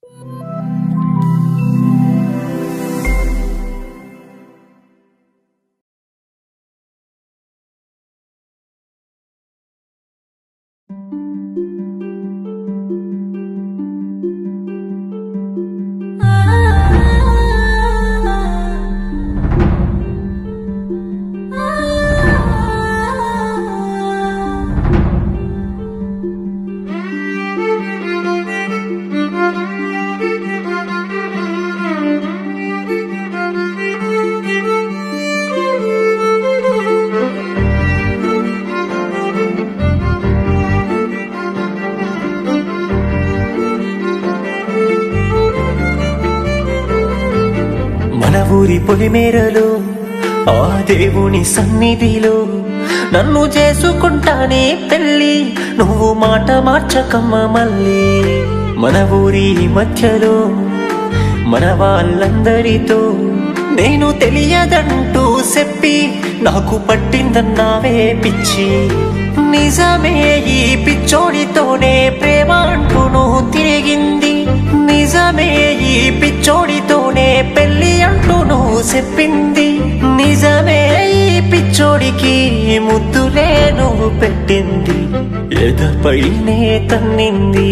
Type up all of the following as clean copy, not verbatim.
ఊరి పొలిమేరలో ఆ దేవుని సన్నిధిలో నన్ను చేసుకుంటానే పెళ్ళి, నువ్వు మాట మార్చకమ్మ మళ్ళీ. మన ఊరి మధ్యలో మన వాళ్ళందరితో నేను తెలియదంటూ చెప్పి నాకు పట్టిందన్నావే పిచ్చి. నిజమే ఈ పిచ్చోడితోనే ప్రేమ అంటూ నువ్వు తిరిగింది, నిజమే ఈ పిచ్చోడితోనే పెళ్ళి అంటూ నువ్వు చెప్పింది, నిజమే ఈ పిచ్చోడికి ముద్దులే నువ్వు పెట్టింది, ఎదపైనే తన్నింది.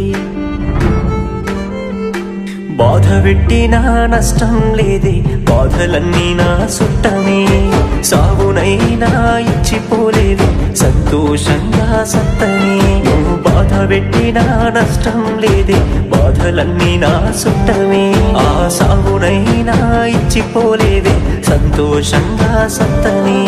బాధ పెట్టినా నష్టం లేదే, బాధలన్నీ నా సుట్టమే, సాగునైనా ఇచ్చిపోలేదే సంతోషంగా సత్తనే. నువ్వు బాధ పెట్టినా నష్టం లేదే, బాధలన్నీ నా సుట్టమే, ఆ సాగునైనా ఇచ్చిపోలేదే సంతోషంగా సత్తనే.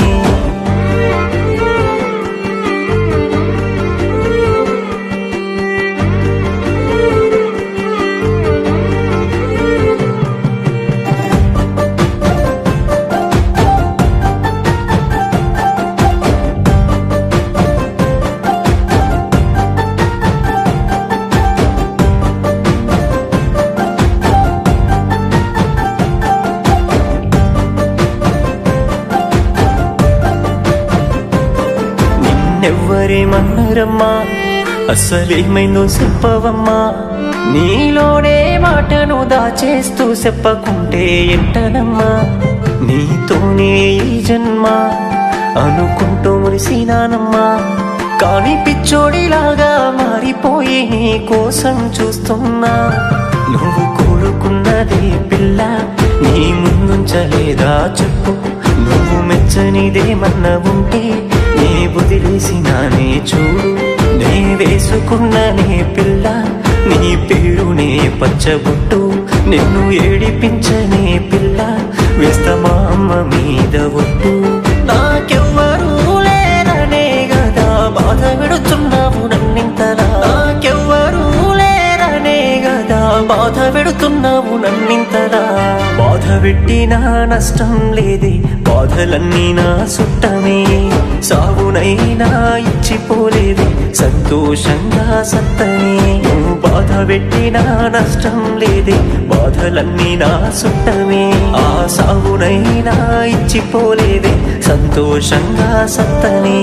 ఎవ్వరేమన్నారమ్మా, అసలేమైందో చెప్పవమ్మా, నీలోనే మాటను దాచేస్తూ చెప్పకుంటే ఎంటనమ్మా. నీతోనే ఈ జన్మ అనుకుంటూ మురిసినానమ్మా, కాని పిచ్చోడిలాగా మారిపోయి నీ కోసం చూస్తున్నా. నువ్వు కోరుకున్నదే పిల్ల నీ ముందుంచలేదా చెప్పు, నువ్వు మెచ్చనిదేమన్నా ఉంటే నే వదిలేసినానే చూడు. నే వేసుకున్ననే పిల్ల నీ పేరునే పచ్చబొట్టు, నిన్ను ఏడిపించనే పిల్ల వేస్తమా అమ్మ మీద ఒట్టు. నాకెవ్వరూ లేరనే గదా బాధ పెడుతున్నావు నన్నింతలా, నాకెవ్వరూ లేరనే గదా బాధ పెడుతున్నావు నన్నింతలా. బాధ పెట్టినా నష్టం లేదే, బాధలన్నీ నా సుట్టమే, సాగునైనా ఇచ్చిపోలేదే సంతోషంగా సత్తనే. నువ్వు బాధ పెట్టినా నష్టం లేదే, బాధలన్నీ నా సుట్టమే, ఆ సాగునైనా ఇచ్చిపోలేదే సంతోషంగా సత్తనే.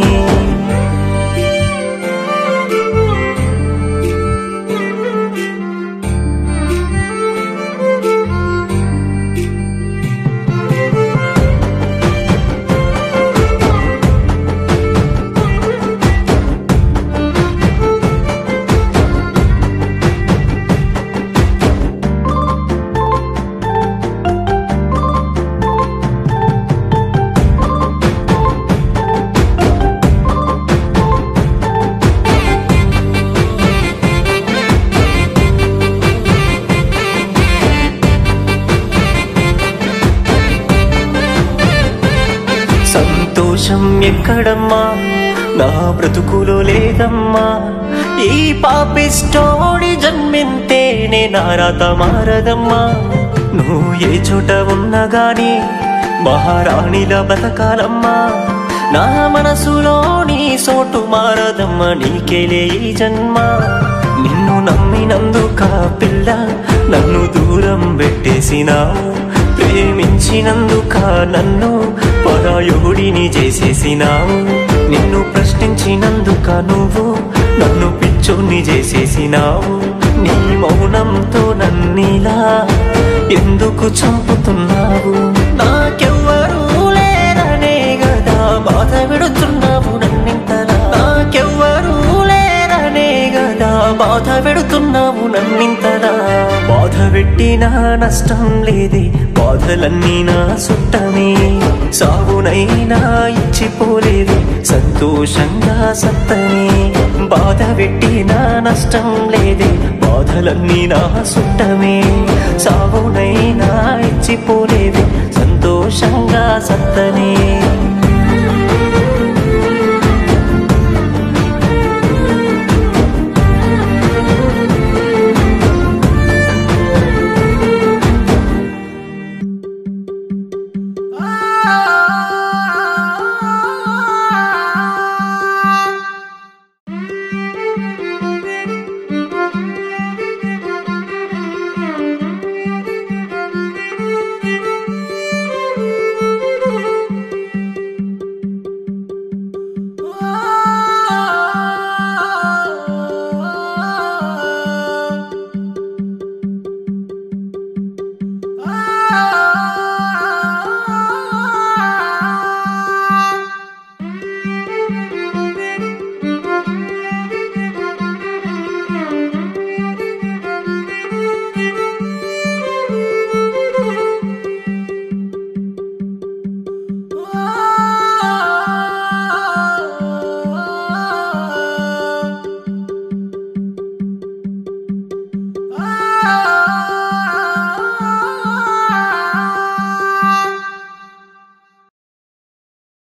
సంతోషం ఎక్కడమ్మా నా బ్రతుకులో లేదమ్మా, ఈ పాపిస్టోడి జన్మింతేనే నా రాత మారదమ్మా. నువ్వు ఏ చోట ఉన్నా గాని మహారాణిలా బతకాలమ్మా, నా మనసులోని సోటు మారదమ్మా, నీకేలే ఈ జన్మ. నిన్ను నమ్మినందుక పిల్ల నన్ను దూరం పెట్టేసినావు, ప్రేమించినందుక నన్ను పరాయుడిని చేసేసినావు, నిన్ను ప్రశ్నించినందుక నువ్వు నన్ను పిచ్చోన్ని చేసేసినావు. నీ మౌనంతో నన్నిలా ఎందుకు చంపుతున్నావు? నాకెవ్వరూ లేరనే గదా బాధ పెడుతున్నావు నన్నింతలా. నాకెవ్వరూ లేరనే గదా బాధ పెడుతున్నావు నన్నింతలా. బాధ పెట్టినా నష్టం లేదే, బాధలన్నీ నా సుట్టమే. సాగునైనా ఇచ్చిపోలేదే, సంతోషంగా సత్తనే. బాధ పెట్టినా నష్టం లేదే, బాధలన్నీ నా సుట్టమే. సాగునైనా ఇచ్చిపోలేదే, సంతోషంగా సత్తనే.